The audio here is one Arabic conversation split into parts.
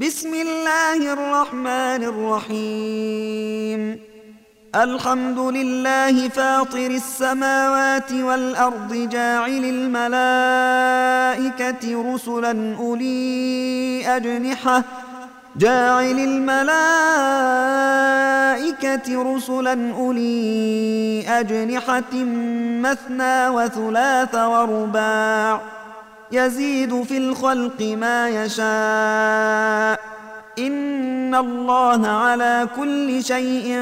بسم الله الرحمن الرحيم. الحمد لله فاطر السماوات والأرض جاعل الملائكة رسلا أولي أجنحة مثنى وثلاث ورباع يزيد في الخلق ما يشاء إن الله على كل شيء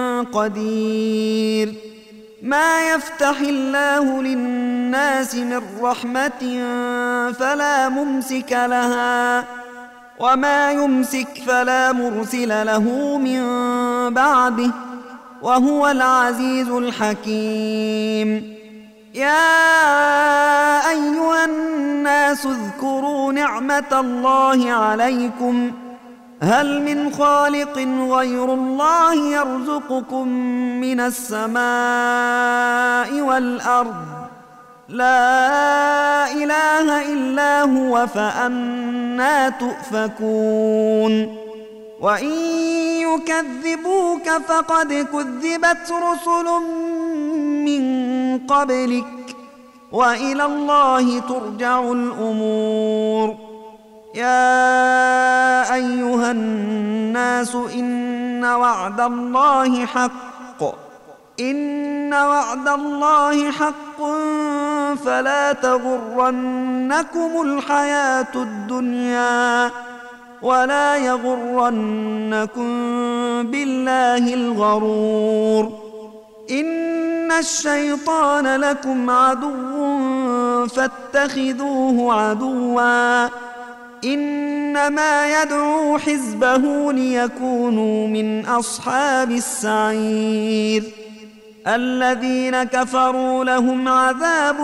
قدير. ما يفتح الله للناس من رحمة فلا ممسك لها وما يمسك فلا مرسل له من بعده وهو العزيز الحكيم. يا أيها الناس اذكروا نعمة الله عليكم هل من خالق غير الله يرزقكم من السماء والأرض لا إله إلا هو فأنى تؤفكون. وإن يكذبوك فقد كذبت رسل من قبلك وإلى الله ترجع الأمور. يا أيها الناس إن وعد الله حق فلا تغرنكم الحياة الدنيا ولا يغرنكم بالله الغرور. إن الشيطان لكم عدو فاتخذوه عدوا إنما يدعو حزبه ليكونوا من أصحاب السعير. الذين كفروا لهم عذاب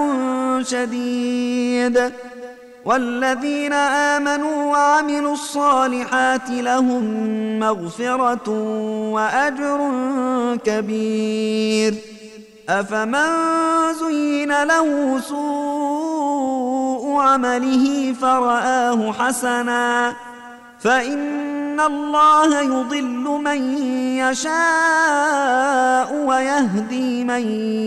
شديد والذين آمنوا وعملوا الصالحات لهم مغفرة وأجر كبير. أفمن زين له سوء عمله فرآه حسنا فإن الله يضل من يشاء ويهدي من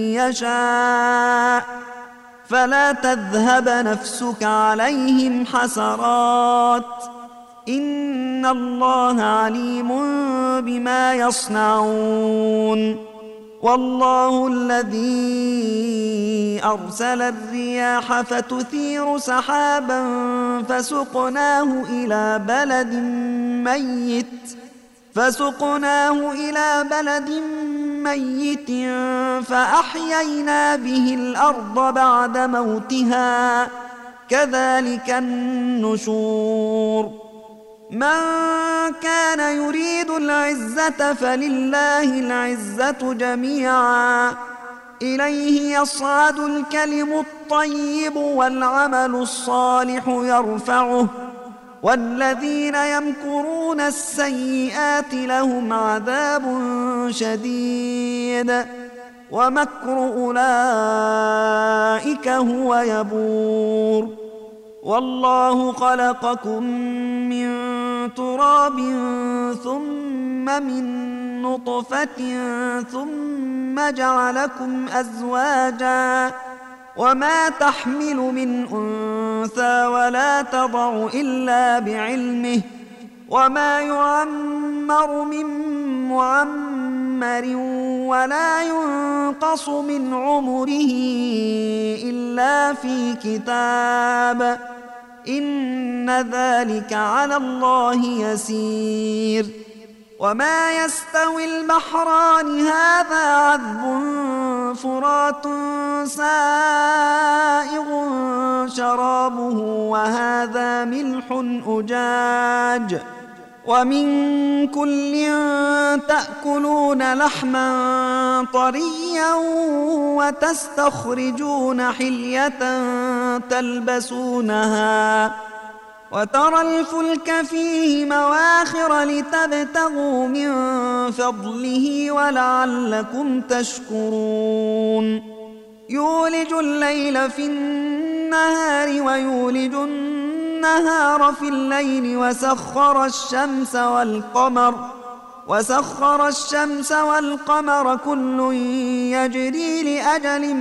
يشاء فلا تذهب نفسك عليهم حسرات إن الله عليم بما يصنعون. والله الذي أرسل الرياح فتثير سحابا فسقناه إلى بلد ميت فأحيينا به الأرض بعد موتها كذلك النشور. من كان يريد العزة فلله العزة جميعا إليه يصعد الكلم الطيب والعمل الصالح يرفعه والذين يمكرون السيئات لهم عذاب شديد ومكر أولئك هو يبور. والله خلقكم من تراب ثم من نطفة ثم جعلكم أزواجا وما تحمل من أنثى ولا تضع إلا بعلمه وما يعمر من معمر ولا ينقص من عمره إلا في كتاب إن ذلك على الله يسير. وما يستوي البحران هذا عذب فرات سائغ شرابه وهذا ملح أجاج ومن كل تأكلون لحما طريا وتستخرجون حلية تلبسونها وترى الفلك فيه مواخر لتبتغوا من فضله ولعلكم تشكرون. يولج الليل في النهار ويولج النهار النهار في الليل وسخر الشمس والقمر كل يجري لأجل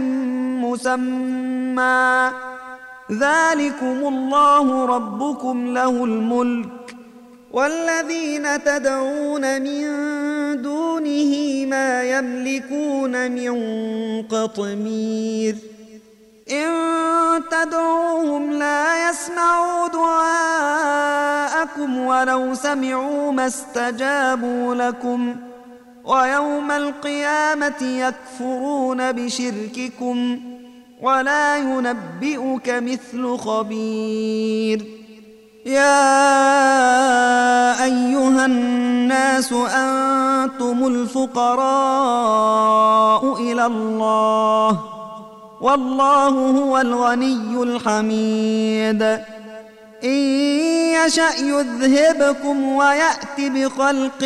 مسمى ذلكم الله ربكم له الملك والذين تدعون من دونه ما يملكون من قطمير إن تدعوهم لا يسمعوا دعاءكم ولو سمعوا ما استجابوا لكم ويوم القيامة يكفرون بشرككم ولا ينبئك مثل خبير يا أيها الناس أنتم الفقراء إلى الله والله هو الغني الحميد إن يشأ يذهبكم ويأت بخلق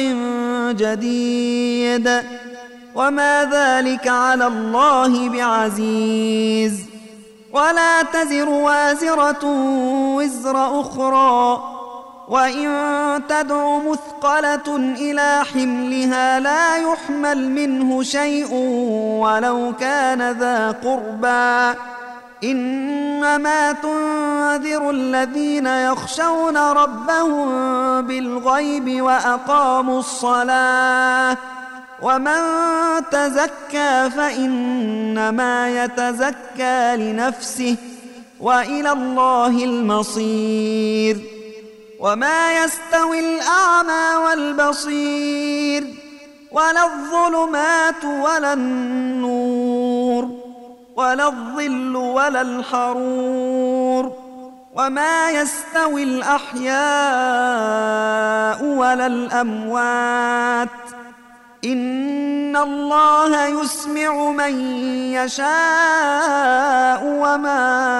جديد وما ذلك على الله بعزيز ولا تزر وازرة وزر أخرى وإن تدع مثقلة إلى حملها لا يحمل منه شيء ولو كان ذا قربى إنما تنذر الذين يخشون ربهم بالغيب وأقاموا الصلاة ومن تزكى فإنما يتزكى لنفسه وإلى الله المصير وما يستوي الأعمى والبصير ولا الظلمات ولا النور ولا الظل ولا الحرور وما يستوي الأحياء ولا الأموات إن الله يسمع من يشاء وما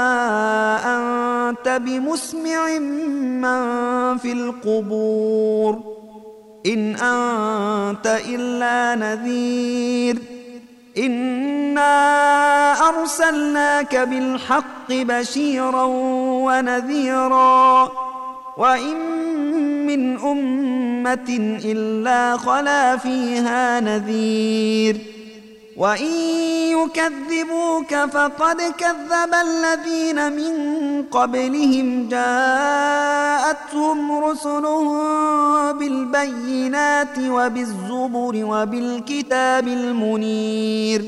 أنت بمسمع من في القبور إن أنت إلا نذير إنا أرسلناك بالحق بشيرا ونذيرا وإن من أمة إلا خلا فيها نذير وإن يكذبوك فقد كذب الذين من قبلهم جاءتهم رسلهم بالبينات وبالزبر وبالكتاب المنير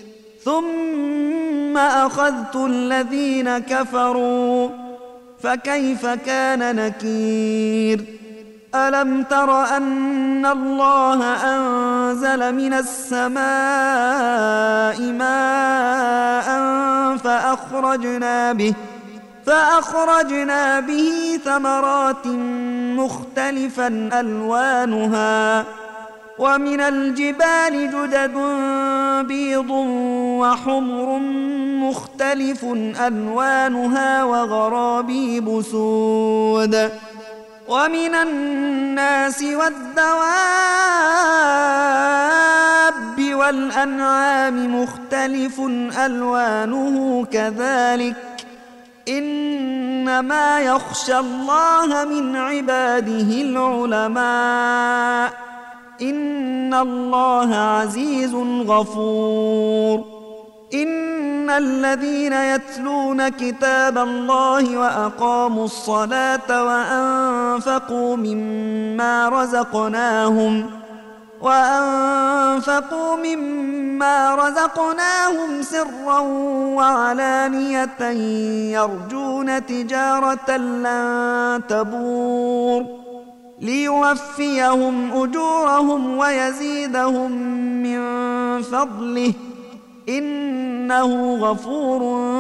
ثم أخذت الذين كفروا فكيف كان نكير ألم تر أن الله أنزل من السماء ماء فأخرجنا به ثمرات مختلفا ألوانها ومن الجبال جدد بيض وحمر مختلف ألوانها وغرابيب سود ومن الناس والدواب والأنعام مختلف ألوانه كذلك إنما يخشى الله من عباده العلماء إن الله عزيز غفور إن الذين يتلون كتاب الله وأقاموا الصلاة وأنفقوا مما رزقناهم سرا وعلانية يرجون تجارة لن تبور ليوفيهم أجورهم ويزيدهم من فضله إنه غفور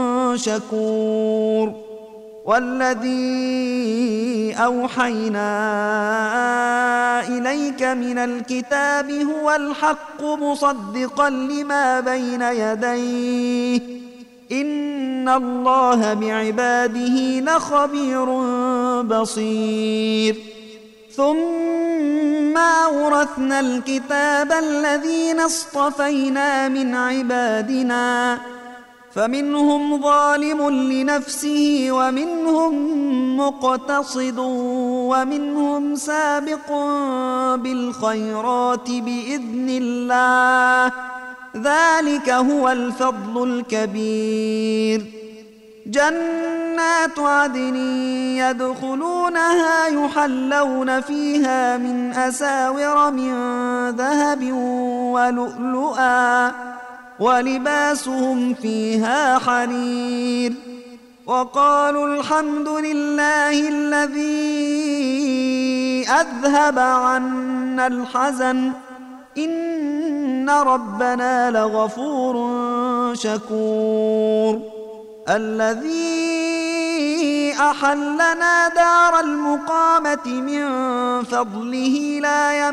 شكور والذي أوحينا إليك من الكتاب هو الحق مصدقا لما بين يديه إن الله بعباده لخبير بصير ثم أورثنا الكتاب الذين اصطفينا من عبادنا فمنهم ظالم لنفسه ومنهم مقتصد ومنهم سابق بالخيرات بإذن الله، ذلك هو الفضل الكبير. جنات عدن يدخلونها يحلون فيها من أساور من ذهب ولؤلؤا ولباسهم فيها حرير. وقالوا الحمد لله الذي أذهب عنا الحزن إن ربنا لغفور شكور. الذي أحلنا دار المقامة من فضله لا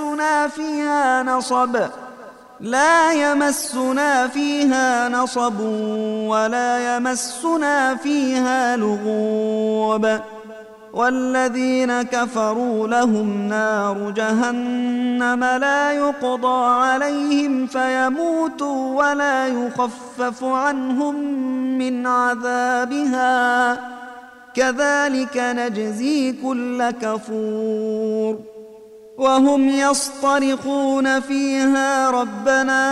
يمسنا فيها نصب ولا يمسنا فيها لغوب. والذين كفروا لهم نار جهنم لا يقضى عليهم فيموتوا ولا يخفف عنهم من عذابها، كذلك نجزي كل كفور. وهم يصطرخون فيها ربنا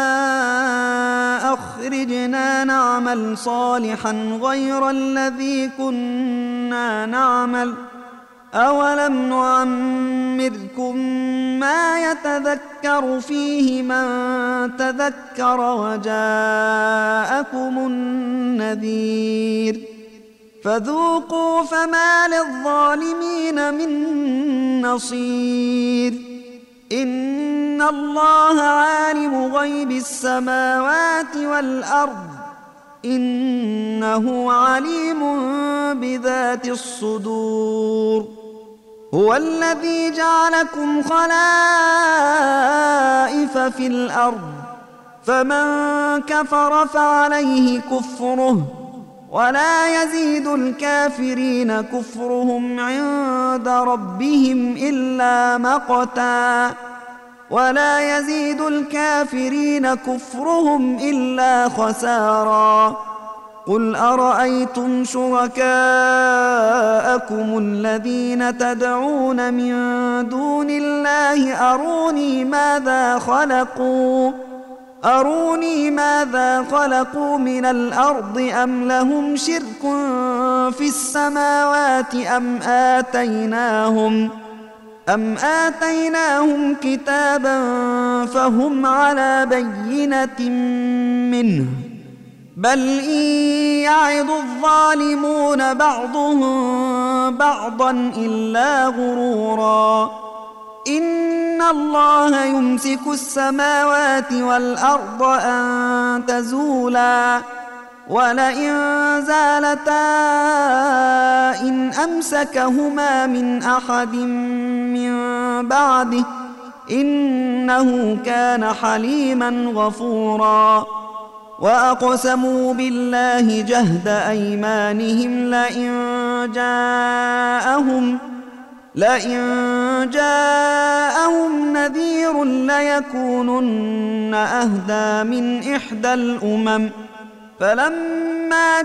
أخرجنا نعمل صالحا غير الذي كنا نعمل أولم نعمركم ما يتذكر فيه من تذكر وجاءكم النذير فذوقوا فما للظالمين من نصير. إن الله عالم غيب السماوات والأرض إنه عليم بذات الصدور. هو الذي جعلكم خلائف في الأرض فمن كفر فعليه كفره ولا يزيد الكافرين كفرهم عند ربهم إلا مقتا ولا يزيد الكافرين كفرهم إلا خسارا. قل أرأيتم شركاءكم الذين تدعون من دون الله أروني ماذا خلقوا من الأرض أم لهم شرك في السماوات أم آتيناهم كتابا فهم على بينة منه بل إن يعظ الظالمون بعضهم بعضا إلا غرورا. إن الله يمسك السماوات والأرض أن تزولا ولئن زالتا إن أمسكهما من أحد من بعده إنه كان حليما غفورا. وأقسموا بالله جهد أيمانهم لئن جاءهم نذير ليكونن أهدى من إحدى الأمم فلما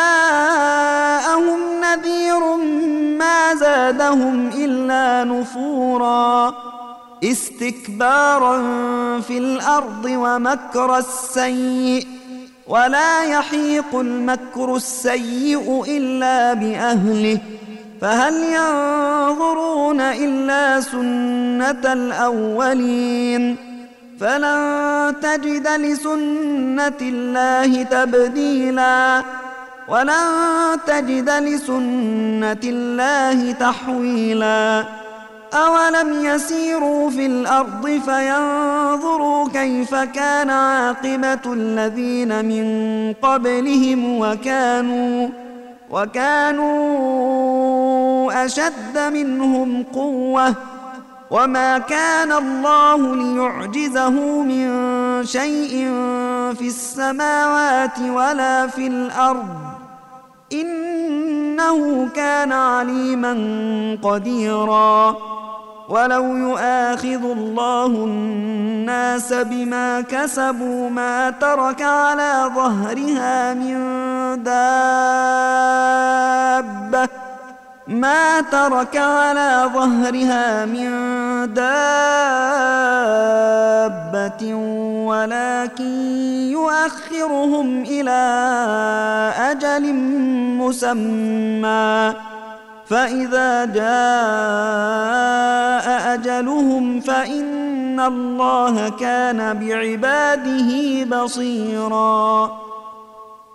جاءهم نذير ما زادهم إلا نفورا استكبارا في الأرض ومكر السيء ولا يحيق المكر السيء إلا بأهله فهل ينظرون إلا سنة الأولين فلن تجد لسنة الله تبديلا ولن تجد لسنة الله تحويلا. أولم يسيروا في الأرض فينظروا كيف كان عاقبة الذين من قبلهم وكانوا أشد منهم قوة وما كان الله ليعجزه من شيء في السماوات ولا في الأرض إنه كان عليما قديرا. ولو يؤاخذ الله الناس بما كسبوا ما ترك على ظهرها من دابة ما ترك على ظهرها من دابة ولكن يؤخرهم إلى أجل مسمى فإذا جاء أجلهم فإن الله كان بعباده بصيراً